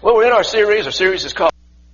Well, we're in our series. Our series is called,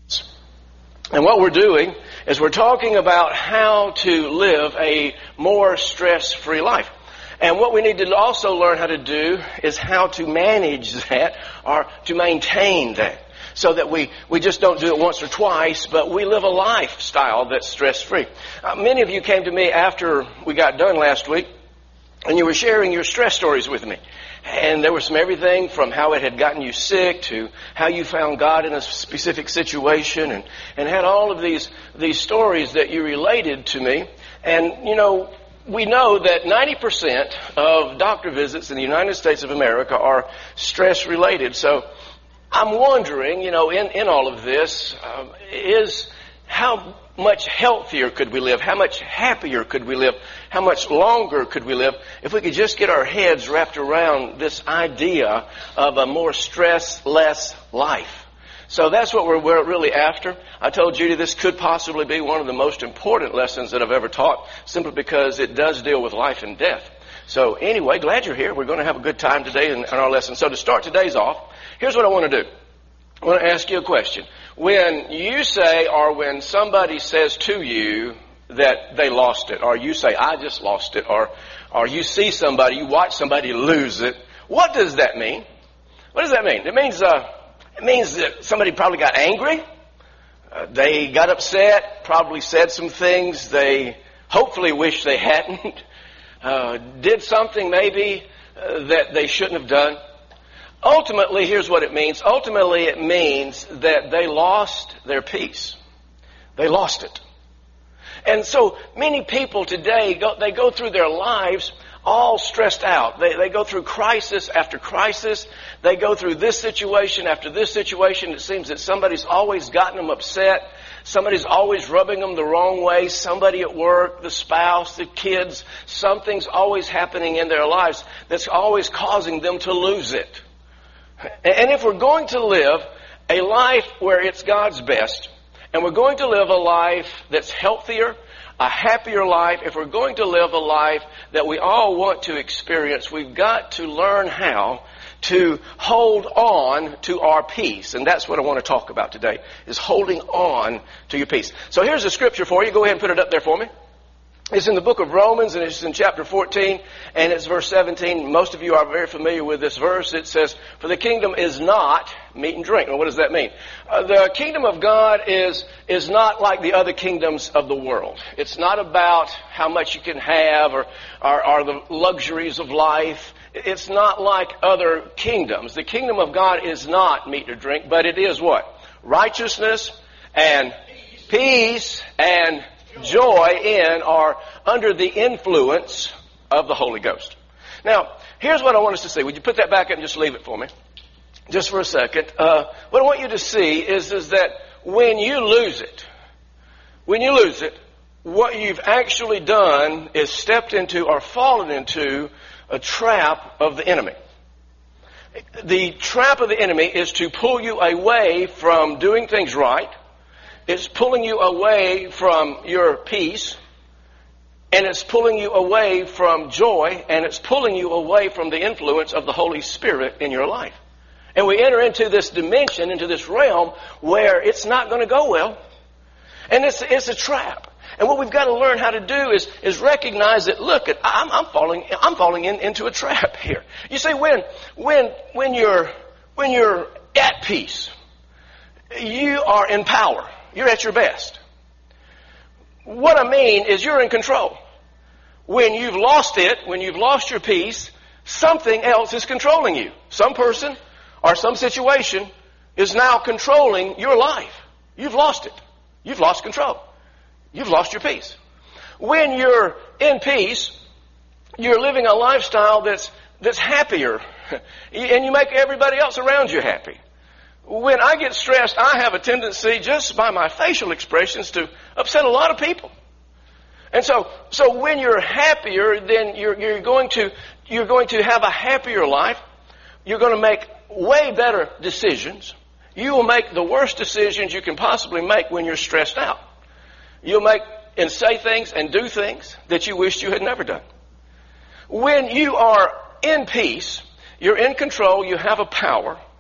and what we're doing is we're talking about how to live a more stress-free life. And what we need to also learn how to do is how to manage that or to maintain that so that we just don't do it once or twice, but we live a lifestyle that's stress-free. Many of you came to me after we got done last week, and you were sharing your stress stories with me. And there was everything from how it had gotten you sick to how you found God in a specific situation and had all of these stories that you related to me. And, you know, we know that 90% of doctor visits in the United States of America are stress-related. So I'm wondering, you know, in all of this, is how much healthier could we live? How much happier could we live? How much longer could we live if we could just get our heads wrapped around this idea of a more stress-less life? So that's what we're really after. I told Judy this could possibly be one of the most important lessons that I've ever taught, simply because it does deal with life and death. So anyway, glad you're here. We're going to have a good time today in our lesson. So to start today's off, here's what I want to do. I want to ask you a question. When you say, or when somebody says to you that they lost it, or you say, I just lost it, or you see somebody, you watch somebody lose it, what does that mean? What does that mean? It means that somebody probably got angry, they got upset, probably said some things they hopefully wish they hadn't, did something maybe that they shouldn't have done. Ultimately, here's what it means. Ultimately, it means that they lost their peace. They lost it. And so many people today, they go through their lives all stressed out. They go through crisis after crisis. They go through this situation after this situation. It seems that somebody's always gotten them upset. Somebody's always rubbing them the wrong way. Somebody at work, the spouse, the kids. Something's always happening in their lives that's always causing them to lose it. And if we're going to live a life where it's God's best, and we're going to live a life that's healthier, a happier life, if we're going to live a life that we all want to experience, we've got to learn how to hold on to our peace. And that's what I want to talk about today, is holding on to your peace. So here's a scripture for you. Go ahead and put it up there for me. It's in the book of Romans, and it's in chapter 14, and it's verse 17. Most of you are very familiar with this verse. It says, for the kingdom is not meat and drink. Well, what does that mean? The kingdom of God is not like the other kingdoms of the world. It's not about how much you can have or the luxuries of life. It's not like other kingdoms. The kingdom of God is not meat or drink, but it is what? Righteousness and peace and joy in or under the influence of the Holy Ghost. Now, here's what I want us to see. Would you put that back up and just leave it for me? Just for a second. What I want you to see is that when you lose it, what you've actually done is stepped into or fallen into a trap of the enemy. The trap of the enemy is to pull you away from doing things right. It's pulling you away from your peace, and it's pulling you away from joy, and it's pulling you away from the influence of the Holy Spirit in your life. And we enter into this dimension, into this realm, where it's not going to go well. And it's a trap. And what we've got to learn how to do is recognize that, look, I'm falling into a trap here. You see, when you're at peace, you are in power. You're at your best. What I mean is you're in control. When you've lost it, when you've lost your peace, something else is controlling you. Some person or some situation is now controlling your life. You've lost it. You've lost control. You've lost your peace. When you're in peace, you're living a lifestyle that's happier, and you make everybody else around you happy. When I get stressed, I have a tendency, just by my facial expressions, to upset a lot of people. And so when you're happier, then you're going to have a happier life. You're going to make way better decisions. You will make the worst decisions you can possibly make when you're stressed out. You'll make and say things and do things that you wished you had never done. When you are in peace, you're in control, you have a power,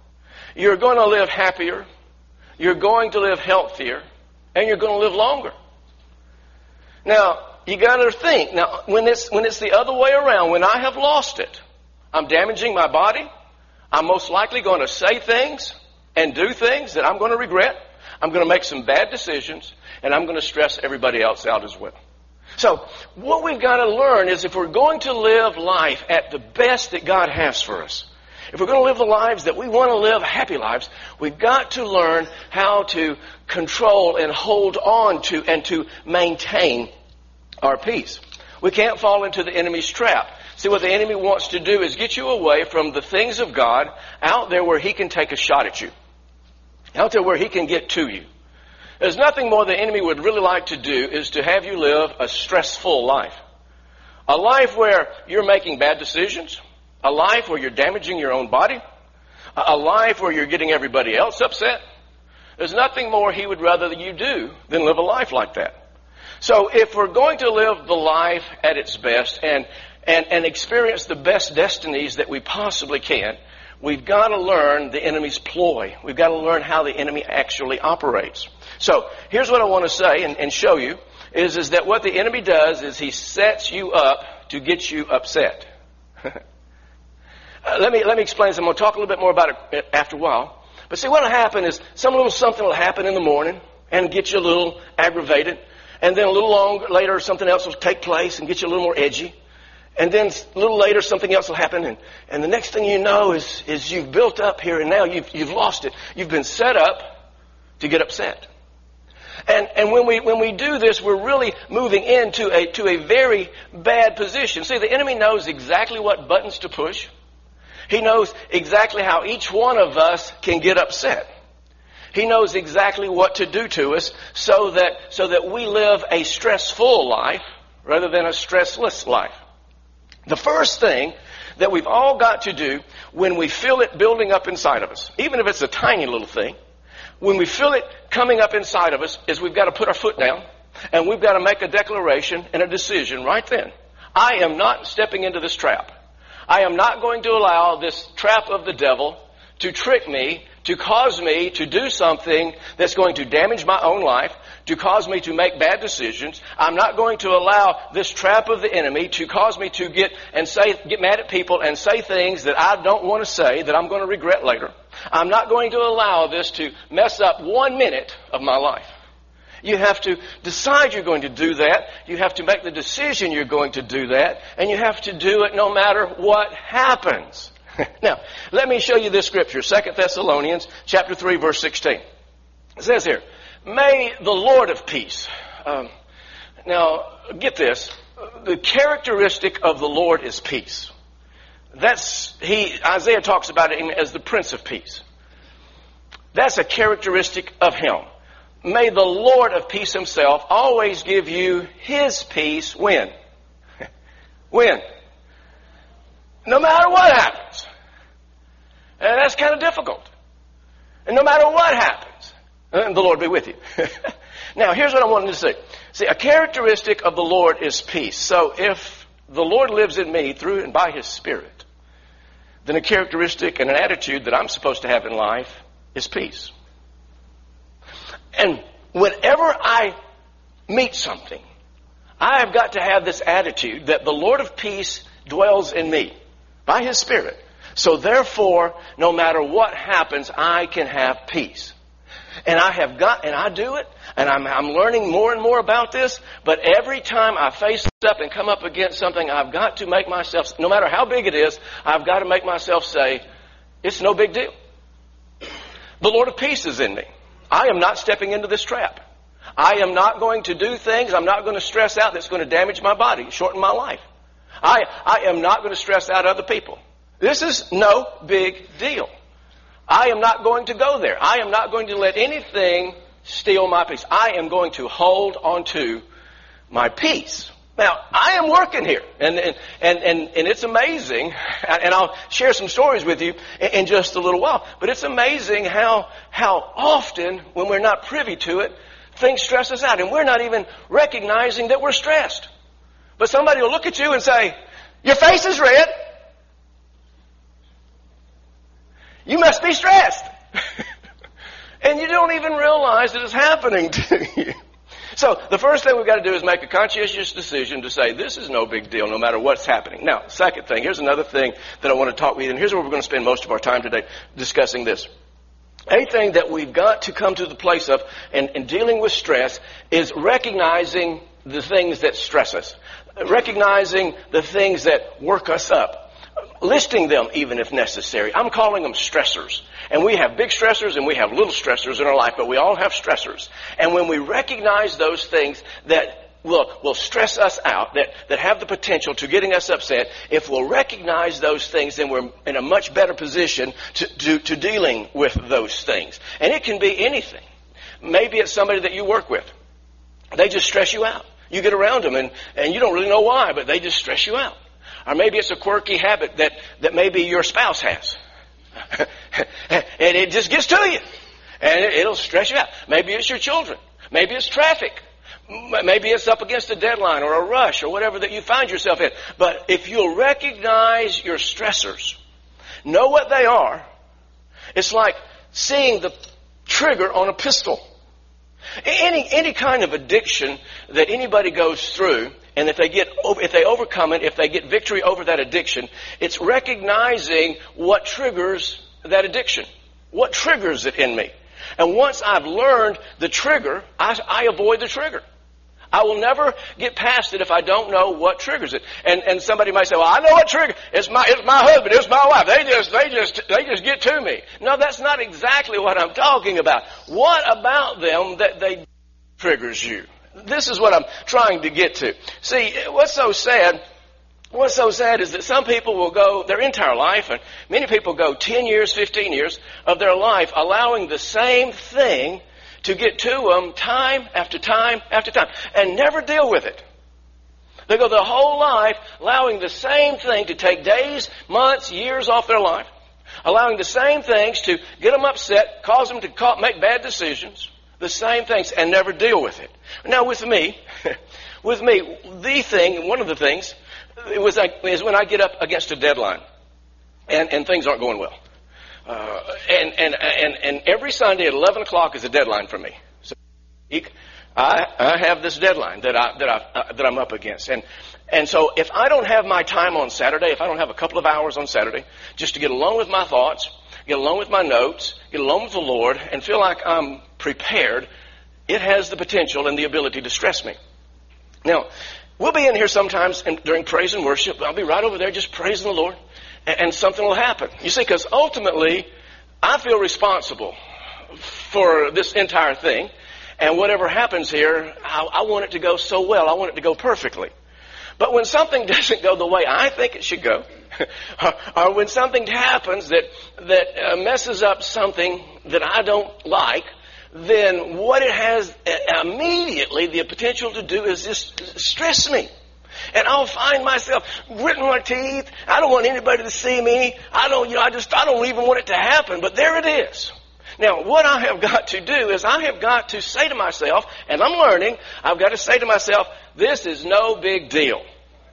you're going to live happier, you're going to live healthier, and you're going to live longer. Now, you got to think, now, when it's the other way around, when I have lost it, I'm damaging my body, I'm most likely going to say things and do things that I'm going to regret. I'm going to make some bad decisions, and I'm going to stress everybody else out as well. So, what we've got to learn is if we're going to live life at the best that God has for us, if we're going to live the lives that we want to live, happy lives, we've got to learn how to control and hold on to and to maintain our peace. We can't fall into the enemy's trap. See, what the enemy wants to do is get you away from the things of God out there where he can take a shot at you, out there where he can get to you. There's nothing more the enemy would really like to do is to have you live a stressful life. A life where you're making bad decisions. A life where you're damaging your own body. A life where you're getting everybody else upset. There's nothing more he would rather that you do than live a life like that. So if we're going to live the life at its best and experience the best destinies that we possibly can, we've got to learn the enemy's ploy. We've got to learn how the enemy actually operates. So here's what I want to say and show you is that what the enemy does is he sets you up to get you upset. Let me explain. I'm going to talk a little bit more about it after a while. But see, what will happen is some little something will happen in the morning and get you a little aggravated. And then a little longer later, something else will take place and get you a little more edgy. And then a little later, something else will happen. And the next thing you know is you've built up here and now you've lost it. You've been set up to get upset. And when we do this, we're really moving into a very bad position. See, the enemy knows exactly what buttons to push. He knows exactly how each one of us can get upset. He knows exactly what to do to us so that we live a stressful life rather than a stressless life. The first thing that we've all got to do when we feel it building up inside of us, even if it's a tiny little thing, when we feel it coming up inside of us, is we've got to put our foot down and we've got to make a declaration and a decision right then. I am not stepping into this trap. I am not going to allow this trap of the devil to trick me, to cause me to do something that's going to damage my own life, to cause me to make bad decisions. I'm not going to allow this trap of the enemy to cause me to get mad at people and say things that I don't want to say that I'm going to regret later. I'm not going to allow this to mess up 1 minute of my life. You have to decide you're going to do that. You have to make the decision you're going to do that. And you have to do it no matter what happens. Now, let me show you this scripture, 2 Thessalonians chapter 3, verse 16. It says here, may the Lord of peace. Now, get this. The characteristic of the Lord is peace. Isaiah talks about him as the Prince of Peace. That's a characteristic of him. May the Lord of peace himself always give you his peace when? When? No matter what happens. And that's kind of difficult. And no matter what happens, the Lord be with you. Now, here's what I wanted to say. See, a characteristic of the Lord is peace. So if the Lord lives in me through and by his Spirit, then a characteristic and an attitude that I'm supposed to have in life is peace. And whenever I meet something, I have got to have this attitude that the Lord of peace dwells in me by his Spirit. So therefore, no matter what happens, I can have peace. And I do it, and I'm learning more and more about this, but every time I face up and come up against something, I've got to make myself, no matter how big it is, I've got to make myself say, it's no big deal. The Lord of peace is in me. I am not stepping into this trap. I am not going to do things. I'm not going to stress out that's going to damage my body, shorten my life. I am not going to stress out other people. This is no big deal. I am not going to go there. I am not going to let anything steal my peace. I am going to hold on to my peace. Now, I am working here, and it's amazing, and I'll share some stories with you in just a little while, but it's amazing how often, when we're not privy to it, things stress us out, and we're not even recognizing that we're stressed. But somebody will look at you and say, your face is red. You must be stressed. don't even realize that it's happening to you. So the first thing we've got to do is make a conscientious decision to say, this is no big deal no matter what's happening. Now, second thing, here's another thing that I want to talk with you, and here's where we're going to spend most of our time today discussing this. A thing that we've got to come to the place of in dealing with stress is recognizing the things that stress us, recognizing the things that work us up, listing them even if necessary. I'm calling them stressors. And we have big stressors and we have little stressors in our life, but we all have stressors. And when we recognize those things that will stress us out, that have the potential to getting us upset, if we'll recognize those things, then we're in a much better position to dealing with those things. And it can be anything. Maybe it's somebody that you work with. They just stress you out. You get around them and you don't really know why, but they just stress you out. Or maybe it's a quirky habit that maybe your spouse has. And it just gets to you. And it'll stress you out. Maybe it's your children. Maybe it's traffic. Maybe it's up against a deadline or a rush or whatever that you find yourself in. But if you'll recognize your stressors, know what they are, it's like seeing the trigger on a pistol. Any kind of addiction that anybody goes through, and if they overcome it, if they get victory over that addiction, it's recognizing what triggers that addiction. What triggers it in me? And once I've learned the trigger, I avoid the trigger. I will never get past it if I don't know what triggers it. And somebody might say, well, I know what trigger. It's my husband, it's my wife. They just get to me. No, that's not exactly what I'm talking about. What about them that they triggers you? This is what I'm trying to get to. See, what's so sad is that some people will go their entire life, and many people go 10 years, 15 years of their life allowing the same thing to get to them time after time after time and never deal with it. They go their whole life allowing the same thing to take days, months, years off their life, allowing the same things to get them upset, cause them to make bad decisions, the same things, and never deal with it. Now with me, one of the things is when I get up against a deadline and things aren't going well. And every Sunday at 11 o'clock is a deadline for me. So I have this deadline that I'm up against. And so if I don't have my time on Saturday, if I don't have a couple of hours on Saturday, just to get alone with my thoughts, get alone with my notes, get alone with the Lord, and feel like I'm prepared, it has the potential and the ability to stress me. Now, we'll be in here sometimes during praise and worship. I'll be right over there just praising the Lord. And something will happen. You see, because ultimately, I feel responsible for this entire thing. And whatever happens here, I want it to go so well. I want it to go perfectly. But when something doesn't go the way I think it should go, or when something happens that messes up something that I don't like, then what it has immediately the potential to do is just stress me. And I'll find myself gritting my teeth. I don't want anybody to see me. I don't even want it to happen. But there it is. Now, what I have got to do is I have got to say to myself, and I'm learning, I've got to say to myself, this is no big deal.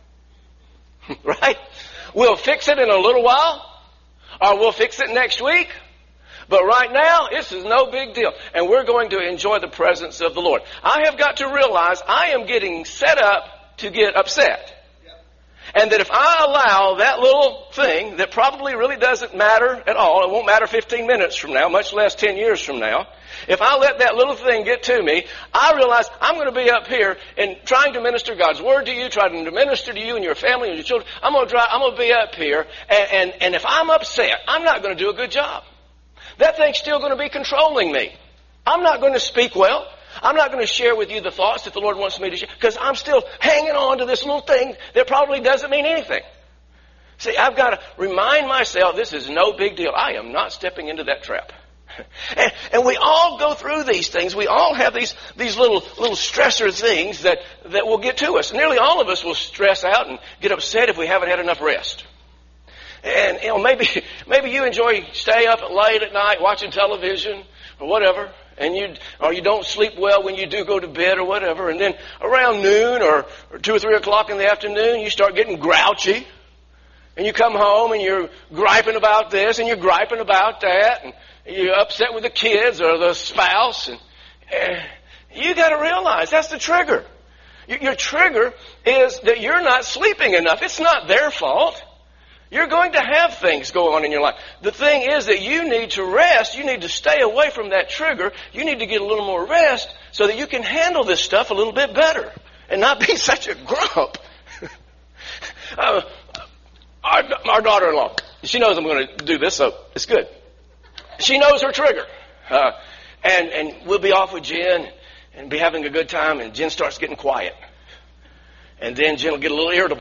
Right? We'll fix it in a little while, or we'll fix it next week. But right now, this is no big deal. And we're going to enjoy the presence of the Lord. I have got to realize I am getting set up to get upset. And that if I allow that little thing that probably really doesn't matter at all, it won't matter 15 minutes from now, much less 10 years from now, if I let that little thing get to me, I realize I'm going to be up here and trying to minister God's Word to you, trying to minister to you and your family and your children. I'm going to be up here, and if I'm upset, I'm not going to do a good job. That thing's still going to be controlling me. I'm not going to speak well. I'm not going to share with you the thoughts that the Lord wants me to share because I'm still hanging on to this little thing that probably doesn't mean anything. See, I've got to remind myself this is no big deal. I am not stepping into that trap. And we all go through these things. We all have these little stressor things that will get to us. Nearly all of us will stress out and get upset if we haven't had enough rest. And maybe you stay up late at night watching television or whatever. And you don't sleep well when you do go to bed or whatever. And then around noon or 2 or 3 o'clock in the afternoon, you start getting grouchy. And you come home and you're griping about this and you're griping about that. you're upset with the kids or the spouse, and you got to realize that's the trigger. Your trigger is that you're not sleeping enough. It's not their fault. You're going to have things go on in your life. The thing is that you need to rest. You need to stay away from that trigger. You need to get a little more rest so that you can handle this stuff a little bit better and not be such a grump. Our daughter-in-law, she knows I'm going to do this, so it's good. She knows her trigger. And we'll be off with Jen and be having a good time, and Jen starts getting quiet. And then Jen will get a little irritable.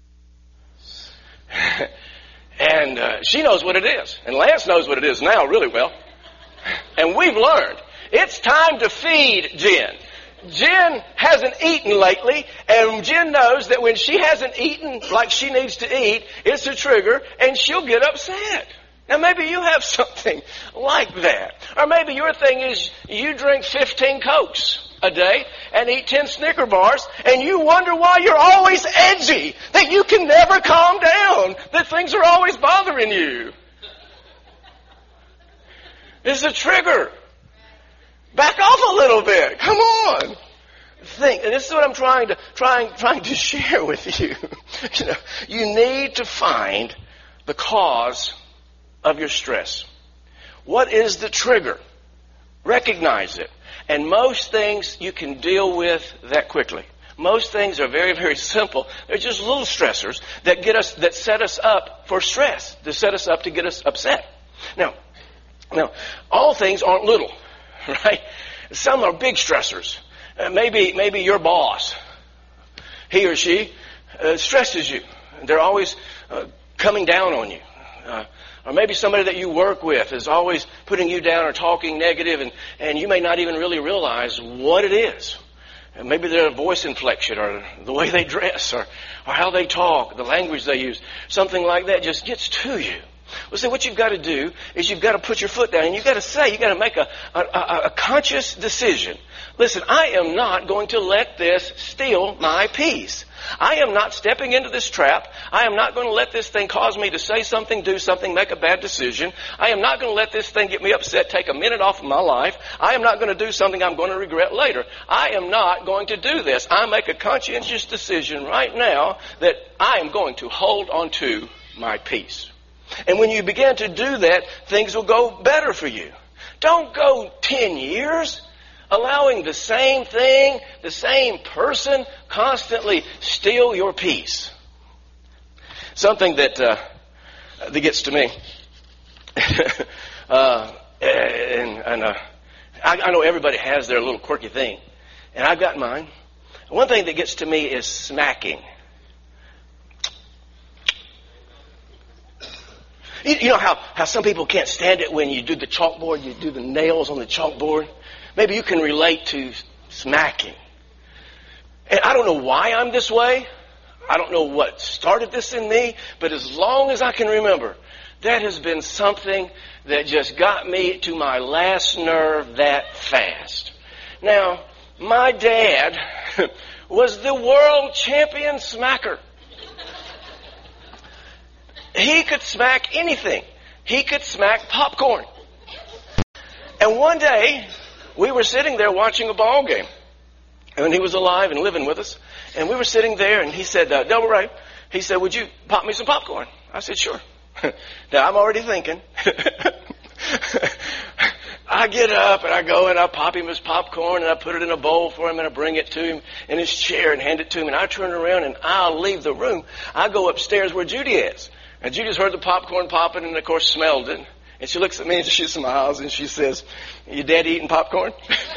And she knows what it is. And Lance knows what it is now really well. And we've learned. It's time to feed Jen. Jen hasn't eaten lately, and Jen knows that when she hasn't eaten like she needs to eat, it's a trigger, and she'll get upset. Now maybe you have something like that. Or maybe your thing is you drink 15 Cokes a day and eat 10 Snicker bars, and you wonder why you're always edgy, that you can never calm down, that things are always bothering you. This is a trigger. Back off a little bit. Come on. Think, and this is what I'm trying to share with you. You need to find the cause of your stress. What is the trigger? Recognize it. And most things you can deal with that quickly. Most things are very, very simple. They're just little stressors that set us up for stress, that set us up to get us upset. Now, all things aren't little, right? Some are big stressors. Maybe your boss, he or she, stresses you. They're always coming down on you. Or maybe somebody that you work with is always putting you down or talking negative, and you may not even really realize what it is. And maybe their voice inflection or the way they dress or how they talk, the language they use, something like that just gets to you. Well, see, what you've got to do is you've got to put your foot down and you've got to make a conscious decision. Listen, I am not going to let this steal my peace. I am not stepping into this trap. I am not going to let this thing cause me to say something, do something, make a bad decision. I am not going to let this thing get me upset, take a minute off of my life. I am not going to do something I'm going to regret later. I am not going to do this. I make a conscientious decision right now that I am going to hold on to my peace. And when you begin to do that, things will go better for you. Don't go 10 years allowing the same thing, the same person constantly steal your peace. Something that gets to me, I know everybody has their little quirky thing, and I've got mine. One thing that gets to me is smacking. You know how some people can't stand it when you do the chalkboard, you do the nails on the chalkboard? Maybe you can relate to smacking. And I don't know why I'm this way. I don't know what started this in me, but as long as I can remember, that has been something that just got me to my last nerve that fast. Now, my dad was the world champion smacker. He could smack anything. He could smack popcorn. And one day, we were sitting there watching a ball game. And he was alive and living with us. And we were sitting there, and he said, Double Ray, he said, would you pop me some popcorn? I said, sure. Now, I'm already thinking. I get up, and I go, and I pop him his popcorn, and I put it in a bowl for him, and I bring it to him in his chair and hand it to him. And I turn around, and I'll leave the room. I go upstairs where Judy is. And Judy's heard the popcorn popping and, of course, smelled it. And she looks at me and she smiles and she says, your daddy eating popcorn?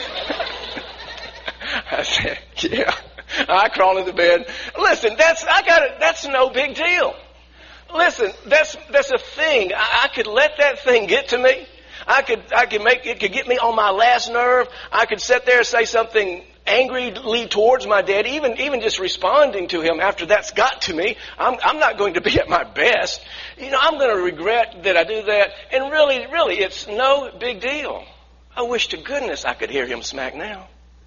I said, yeah. I crawl into bed. Listen, that's no big deal. Listen, that's a thing. I could let that thing get to me. It could get me on my last nerve. I could sit there and say something angrily towards my dad, even just responding to him after that's got to me. I'm not going to be at my best. I'm going to regret that I do that. And really, it's no big deal. I wish to goodness I could hear him smack now.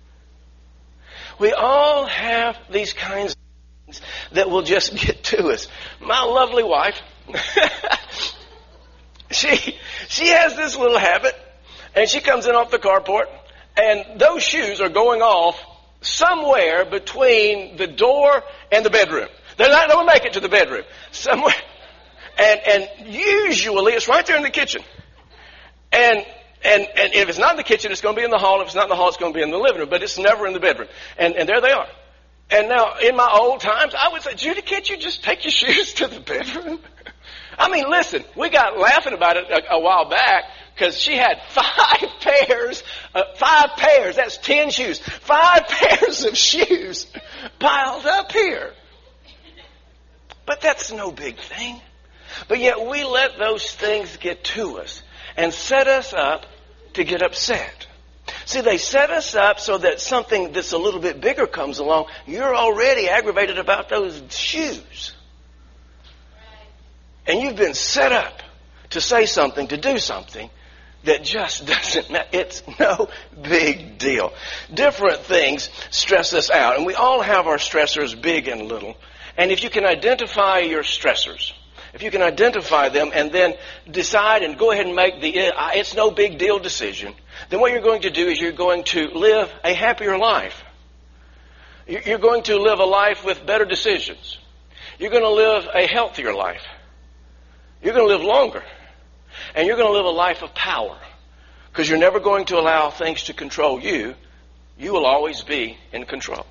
We all have these kinds of things that will just get to us. My lovely wife, she has this little habit And she comes in off the carport, and those shoes are going off somewhere between the door and the bedroom. They're not going to make it to the bedroom. Somewhere. And usually it's right there in the kitchen. And if it's not in the kitchen, it's going to be in the hall. If it's not in the hall, it's going to be in the living room. But it's never in the bedroom. And there they are. And now, in my old times, I would say, Judy, can't you just take your shoes to the bedroom? I mean, listen, we got laughing about it a while back because she had 5 pairs, that's 10 shoes, 5 pairs of shoes piled up here. But that's no big thing. But yet we let those things get to us and set us up to get upset. See, they set us up so that something that's a little bit bigger comes along. You're already aggravated about those shoes. And you've been set up to say something, to do something that just doesn't matter. It's no big deal. Different things stress us out. And we all have our stressors, big and little. And if you can identify your stressors, if you can identify them and then decide and go ahead and make the it's no big deal decision, then what you're going to do is you're going to live a happier life. You're going to live a life with better decisions. You're going to live a healthier life. You're going to live longer. And you're going to live a life of power. Because you're never going to allow things to control you. You will always be in control.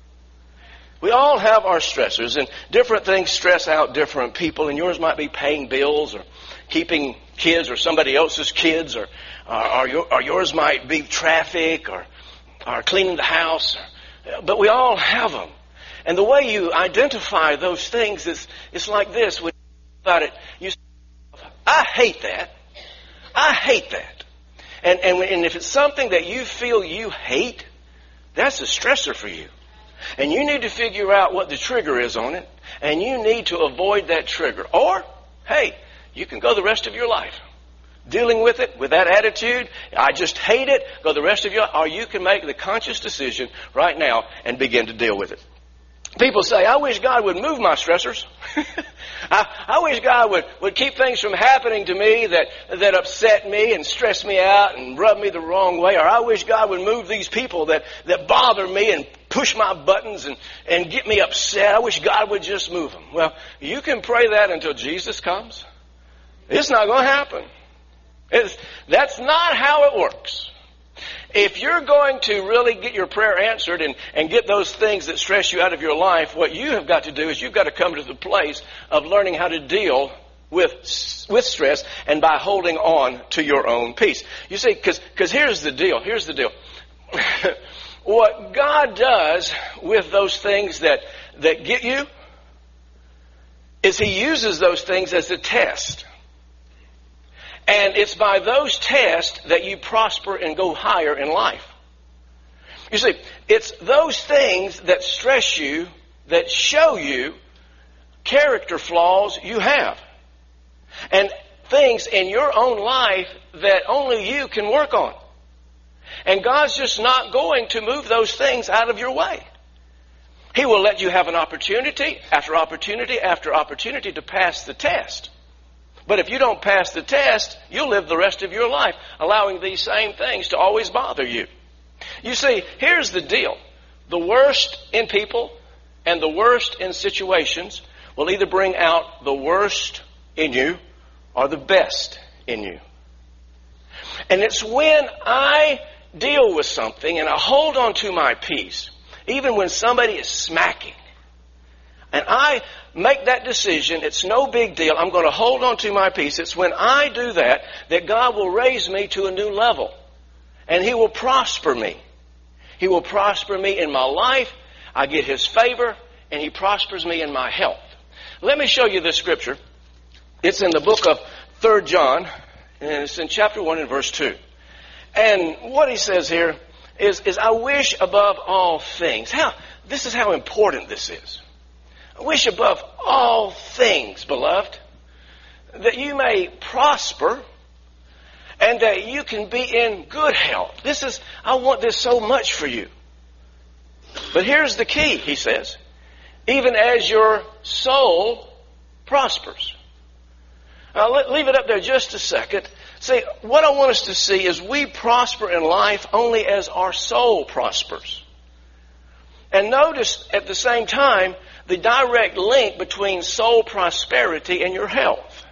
We all have our stressors, and different things stress out different people. And yours might be paying bills or keeping kids or somebody else's kids, or yours might be traffic or cleaning the house. But we all have them. And the way you identify those things is it's like this. When you think about it, you say, I hate that. I hate that. And if it's something that you feel you hate, that's a stressor for you. And you need to figure out what the trigger is on it. And you need to avoid that trigger. Or, hey, you can go the rest of your life dealing with it, with that attitude. I just hate it. Go the rest of your life. Or you can make the conscious decision right now and begin to deal with it. People say, I wish God would move my stressors. I wish God would keep things from happening to me that upset me and stress me out and rub me the wrong way. Or I wish God would move these people that bother me and push my buttons and get me upset. I wish God would just move them. Well, you can pray that until Jesus comes. It's not going to happen. That's not how it works. If you're going to really get your prayer answered and get those things that stress you out of your life, what you have got to do is you've got to come to the place of learning how to deal with stress and by holding on to your own peace. You see, because here's the deal. Here's the deal. What God does with those things that get you is He uses those things as a test. And it's by those tests that you prosper and go higher in life. You see, it's those things that stress you, that show you character flaws you have. And things in your own life that only you can work on. And God's just not going to move those things out of your way. He will let you have an opportunity after opportunity after opportunity to pass the test. But if you don't pass the test, you'll live the rest of your life allowing these same things to always bother you. You see, here's the deal. The worst in people and the worst in situations will either bring out the worst in you or the best in you. And it's when I deal with something and I hold on to my peace, even when somebody is smacking, and I make that decision, it's no big deal, I'm going to hold on to my peace. It's when I do that God will raise me to a new level. And He will prosper me. He will prosper me in my life. I get His favor, and He prospers me in my health. Let me show you this scripture. It's in the book of 3 John, and it's in chapter 1 and verse 2. And what he says here is I wish above all things. This is how important this is. I wish above all things, beloved, that you may prosper and that you can be in good health. I want this so much for you. But here's the key, he says. Even as your soul prospers. Now, leave it up there just a second See, what I want us to see is we prosper in life only as our soul prospers. And notice at the same time the direct link between soul prosperity and your health.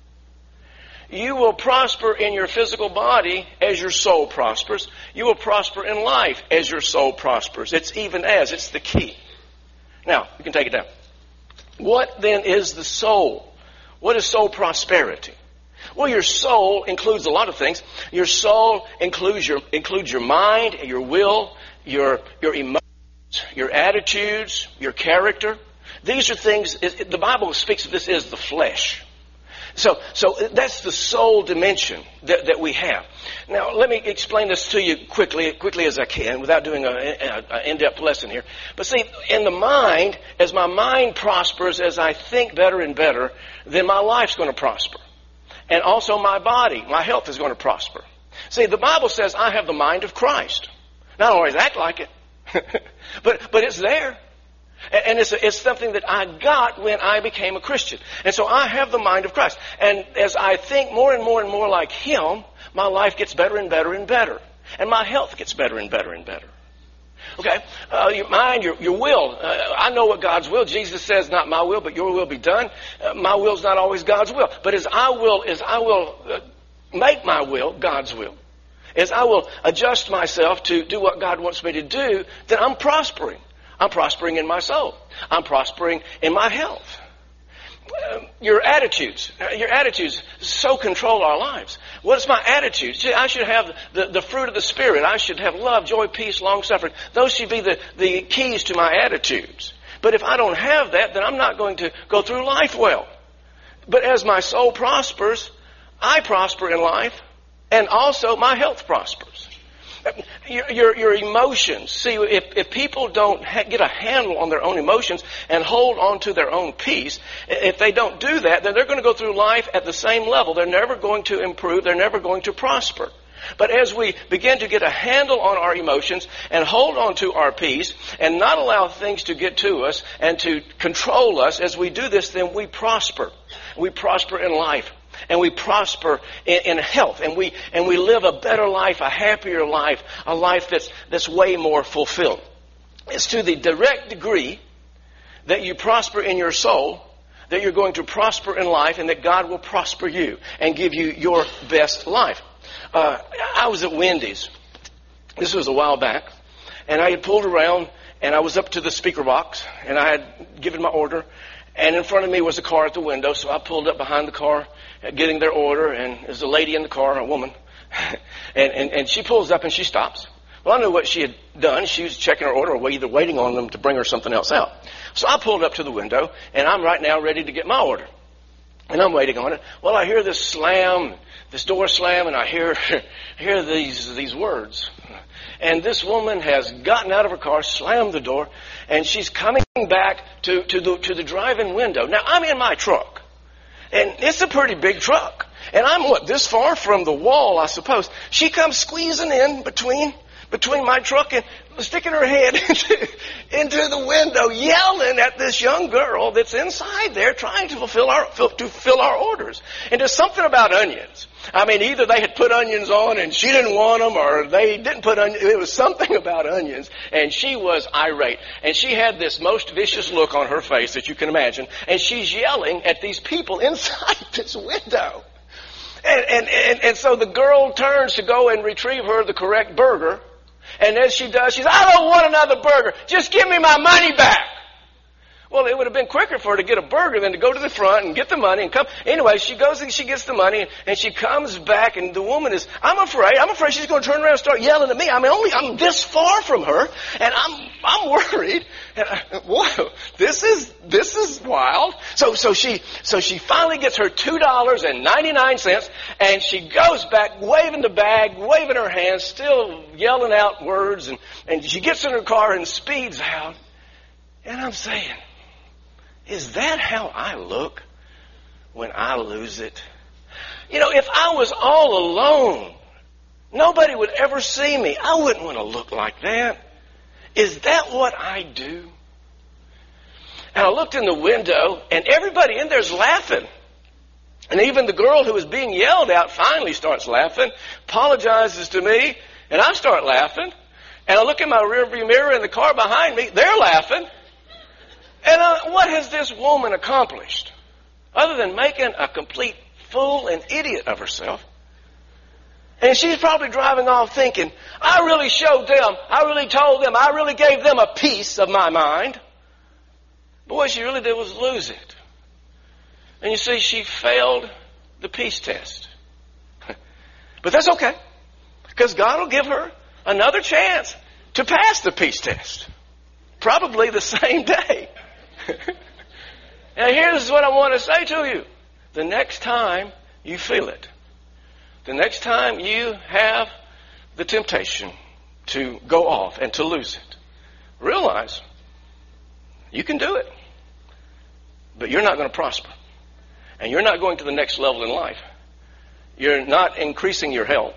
You will prosper in your physical body as your soul prospers. You will prosper in life as your soul prospers. It's even as. It's the key. Now, you can take it down. What then is the soul? What is soul prosperity? Well, your soul includes a lot of things. Your soul includes your mind, your will, your emotions, your attitudes, your character. These are things, the Bible speaks of this as the flesh. So that's the soul dimension that we have. Now, let me explain this to you quickly as I can, without doing an in-depth lesson here. But see, in the mind, as my mind prospers, as I think better and better, then my life's going to prosper. And also my body, my health is going to prosper. See, the Bible says I have the mind of Christ. Now, I don't always act like it, but it's there. And it's something that I got when I became a Christian. And so I have the mind of Christ. And as I think more and more and more like Him, my life gets better and better and better. And my health gets better and better and better. Okay? Your mind, your will. I know what God's will. Jesus says, not my will, but your will be done. My will's not always God's will. But as I will make my will God's will, as I will adjust myself to do what God wants me to do, then I'm prospering. I'm prospering in my soul. I'm prospering in my health. Your attitudes so control our lives. What is my attitude? See, I should have the fruit of the Spirit. I should have love, joy, peace, long-suffering. Those should be the keys to my attitudes. But if I don't have that, then I'm not going to go through life well. But as my soul prospers, I prosper in life, and also my health prospers. Your emotions. See, if people don't get a handle on their own emotions and hold on to their own peace, if they don't do that, then they're going to go through life at the same level. They're never going to improve. They're never going to prosper. But as we begin to get a handle on our emotions and hold on to our peace and not allow things to get to us and to control us, as we do this, then we prosper. We prosper in life. And we prosper in health, and we live a better life, a happier life, a life that's way more fulfilled. It's to the direct degree that you prosper in your soul that you're going to prosper in life, and that God will prosper you and give you your best life. I was at Wendy's. This was a while back, and I had pulled around, and I was up to the speaker box, and I had given my order. And in front of me was a car at the window, so I pulled up behind the car, getting their order, and there's a lady in the car, a woman, and she pulls up and she stops. Well, I knew what she had done. She was checking her order, or either waiting on them to bring her something else out. So I pulled up to the window, and I'm right now ready to get my order. And I'm waiting on it. Well, I hear this slam, this door slam, and I hear these words. And this woman has gotten out of her car, slammed the door, and she's coming back to the drive-in window. Now, I'm in my truck, and it's a pretty big truck. And I'm, this far from the wall, I suppose. She comes squeezing in between my truck and sticking her head into the window, yelling at this young girl that's inside there trying to fulfill our orders. And there's something about onions. I mean, either they had put onions on and she didn't want them, or they didn't put onions. It was something about onions. And she was irate. And she had this most vicious look on her face that you can imagine. And she's yelling at these people inside this window. And so the girl turns to go and retrieve her the correct burger. And as she does, she says, I don't want another burger. Just give me my money back. Well, it would have been quicker for her to get a burger than to go to the front and get the money and come. Anyway, she goes and she gets the money, and she comes back, and the woman is, I'm afraid she's going to turn around and start yelling at me. I mean, I'm this far from her, and I'm worried. And whoa, this is wild. So she finally gets her $2.99, and she goes back, waving the bag, waving her hands, still yelling out words, and she gets in her car and speeds out. And I'm saying, is that how I look when I lose it? You know, if I was all alone, nobody would ever see me. I wouldn't want to look like that. Is that what I do? And I looked in the window, and everybody in there's laughing. And even the girl who was being yelled at finally starts laughing, apologizes to me, and I start laughing. And I look in my rearview mirror in the car behind me, they're laughing. And what has this woman accomplished? Other than making a complete fool and idiot of herself. And she's probably driving off thinking, I really showed them, I really told them, I really gave them a piece of my mind. But what she really did was lose it. And you see, she failed the peace test. But that's okay, because God will give her another chance to pass the peace test. Probably the same day. And here's what I want to say to you. The next time you feel it, the next time you have the temptation to go off and to lose it, realize you can do it, but you're not going to prosper. And you're not going to the next level in life. You're not increasing your health.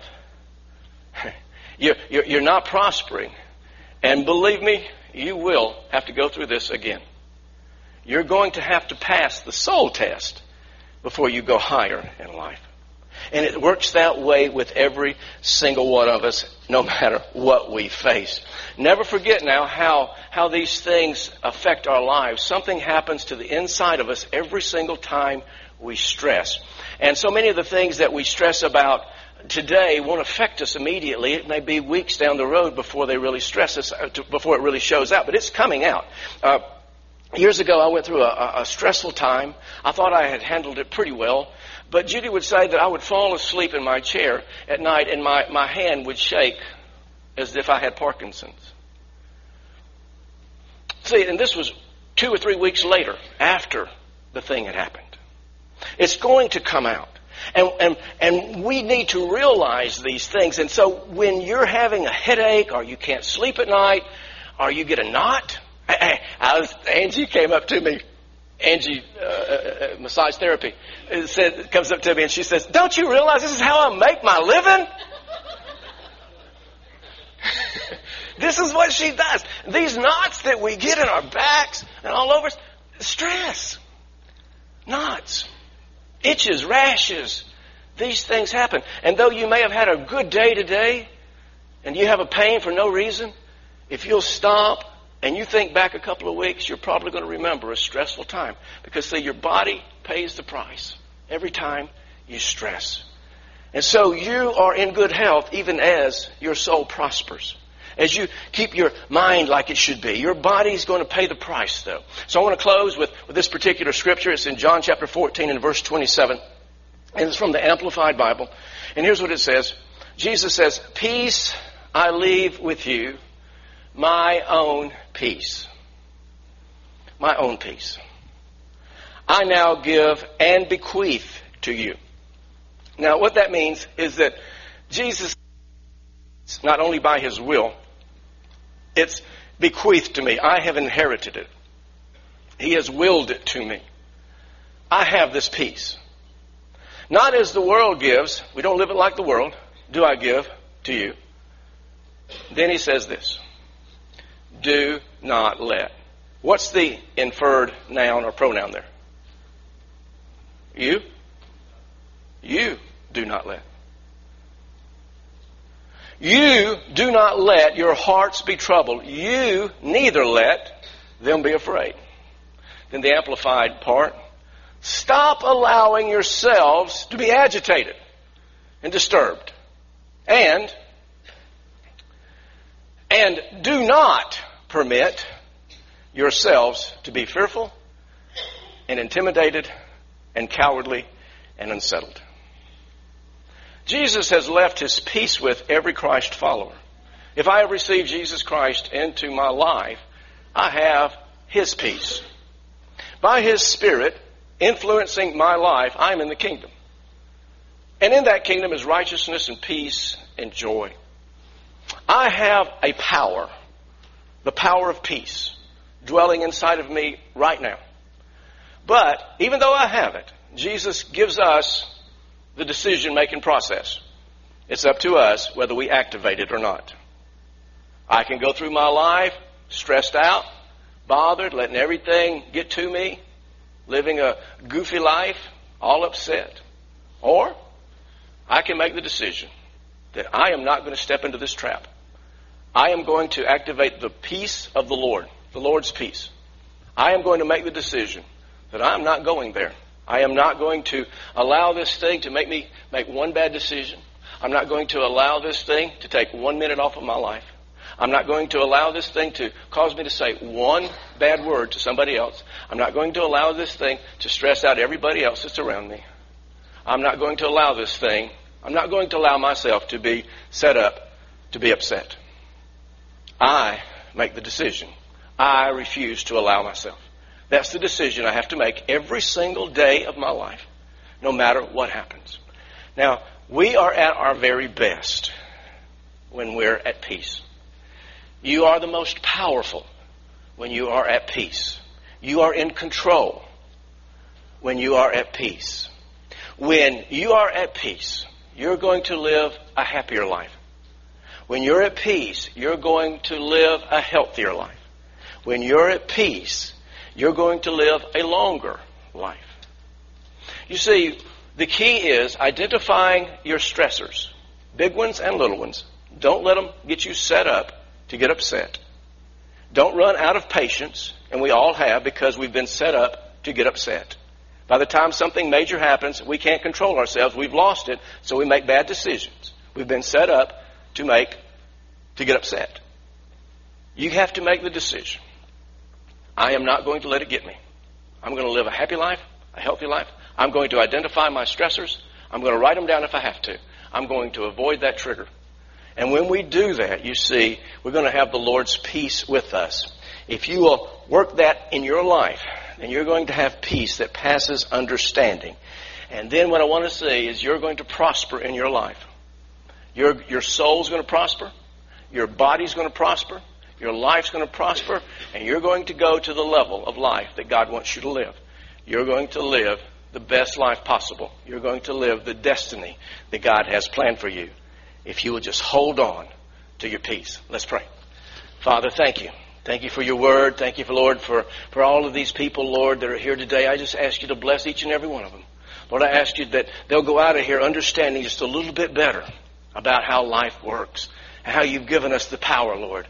You're not prospering. And believe me, you will have to go through this again. You're going to have to pass the soul test before you go higher in life. And it works that way with every single one of us, no matter what we face. Never forget now how these things affect our lives. Something happens to the inside of us every single time we stress. And so many of the things that we stress about today won't affect us immediately. It may be weeks down the road before they really stress us, before it really shows out. But it's coming out. Years ago, I went through a stressful time. I thought I had handled it pretty well. But Judy would say that I would fall asleep in my chair at night and my hand would shake as if I had Parkinson's. See, and this was 2 or 3 weeks later after the thing had happened. It's going to come out. And we need to realize these things. And so when you're having a headache or you can't sleep at night or you get a knot, Angie came up to me. Angie, massage therapy, comes up to me and she says, don't you realize this is how I make my living? This is what she does. These knots that we get in our backs and all over us, stress, knots, itches, rashes, these things happen. And though you may have had a good day today and you have a pain for no reason, if you'll stop and you think back a couple of weeks, you're probably going to remember a stressful time. Because, see, your body pays the price every time you stress. And so you are in good health even as your soul prospers. As you keep your mind like it should be. Your body's going to pay the price, though. So I want to close with this particular scripture. It's in John chapter 14 and verse 27. And it's from the Amplified Bible. And here's what it says. Jesus says, peace I leave with you, my own peace. My own peace. I now give and bequeath to you. Now what that means is that Jesus, not only by his will, it's bequeathed to me. I have inherited it. He has willed it to me. I have this peace. Not as the world gives. We don't live it like the world. Do I give to you? Then he says this. Do not let. What's the inferred noun or pronoun there? You? You do not let. You do not let your hearts be troubled. You neither let them be afraid. Then the amplified part. Stop allowing yourselves to be agitated and disturbed. And do not permit yourselves to be fearful and intimidated and cowardly and unsettled. Jesus has left his peace with every Christ follower. If I have received Jesus Christ into my life, I have his peace. By his Spirit influencing my life, I am in the kingdom. And in that kingdom is righteousness and peace and joy. I have a power, the power of peace, dwelling inside of me right now. But even though I have it, Jesus gives us the decision-making process. It's up to us whether we activate it or not. I can go through my life stressed out, bothered, letting everything get to me, living a goofy life, all upset. Or I can make the decision that I am not going to step into this trap. I am going to activate the peace of the Lord, the Lord's peace. I am going to make the decision that I'm not going there. I am not going to allow this thing to make me make one bad decision. I'm not going to allow this thing to take 1 minute off of my life. I'm not going to allow this thing to cause me to say one bad word to somebody else. I'm not going to allow this thing to stress out everybody else that's around me. I'm not going to allow this thing, I'm not going to allow myself to be set up to be upset. I make the decision. I refuse to allow myself. That's the decision I have to make every single day of my life, no matter what happens. Now, we are at our very best when we're at peace. You are the most powerful when you are at peace. You are in control when you are at peace. When you are at peace, you're going to live a happier life. When you're at peace, you're going to live a healthier life. When you're at peace, you're going to live a longer life. You see, the key is identifying your stressors, big ones and little ones. Don't let them get you set up to get upset. Don't run out of patience, and we all have, because we've been set up to get upset. By the time something major happens, we can't control ourselves. We've lost it, so we make bad decisions. We've been set up to get upset. You have to make the decision. I am not going to let it get me. I'm going to live a happy life, a healthy life. I'm going to identify my stressors. I'm going to write them down if I have to. I'm going to avoid that trigger. And when we do that, you see, we're going to have the Lord's peace with us. If you will work that in your life, then you're going to have peace that passes understanding. And then what I want to say is you're going to prosper in your life. Your soul's going to prosper. Your body's going to prosper. Your life's going to prosper. And you're going to go to the level of life that God wants you to live. You're going to live the best life possible. You're going to live the destiny that God has planned for you, if you will just hold on to your peace. Let's pray. Father, thank you. Thank you for your word. Thank you, Lord, for all of these people, Lord, that are here today. I just ask you to bless each and every one of them. Lord, I ask you that they'll go out of here understanding just a little bit better about how life works and how you've given us the power, Lord,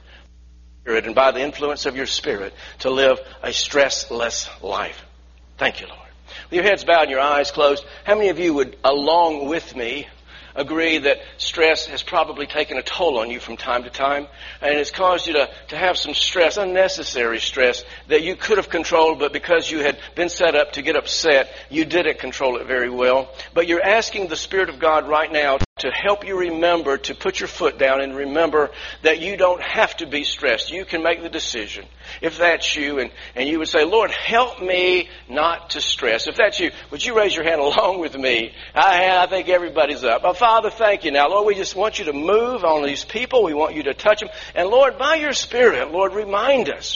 and by the influence of your Spirit, to live a stressless life. Thank you, Lord. With your heads bowed and your eyes closed, how many of you would, along with me, agree that stress has probably taken a toll on you from time to time, and it's caused you to have some stress, unnecessary stress, that you could have controlled, but because you had been set up to get upset, you didn't control it very well. But you're asking the Spirit of God right now to help you remember to put your foot down and remember that you don't have to be stressed. You can make the decision. If that's you, and you would say, Lord, help me not to stress. If that's you, would you raise your hand along with me? I think everybody's up. Oh, Father, thank you. Now, Lord, we just want you to move on these people. We want you to touch them. And Lord, by your Spirit, Lord, remind us,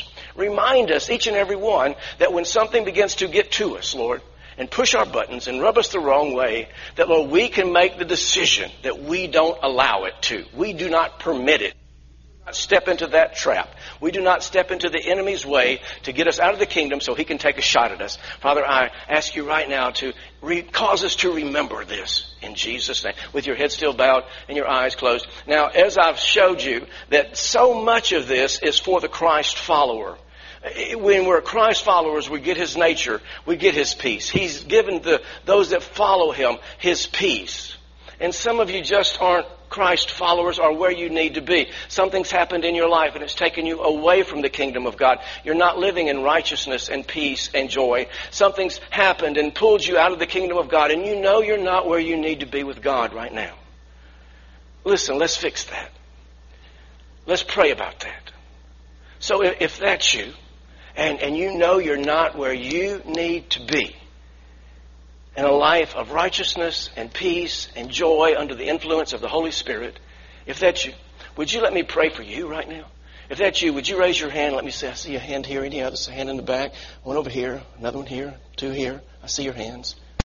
each and every one, that when something begins to get to us, Lord, and push our buttons and rub us the wrong way, that, Lord, we can make the decision that we don't allow it to. We do not permit it. We do not step into that trap. We do not step into the enemy's way to get us out of the kingdom so he can take a shot at us. Father, I ask you right now to cause us to remember this in Jesus' name, with your head still bowed and your eyes closed. Now, as I've showed you, that so much of this is for the Christ follower. When we're Christ followers, we get his nature, we get his peace. He's given those that follow him his peace. And some of you just aren't Christ followers or where you need to be. Something's happened in your life and it's taken you away from the kingdom of God. You're not living in righteousness and peace and joy. Something's happened and pulled you out of the kingdom of God, and you know you're not where you need to be with God right now. Listen, let's fix that. Let's pray about that. So if that's you, and you know you're not where you need to be in a life of righteousness and peace and joy under the influence of the Holy Spirit, if that's you, would you let me pray for you right now? If that's you, would you raise your hand? Let me see. I see a hand here. Any others? A hand in the back. One over here. Another one here. Two here. I see your hands.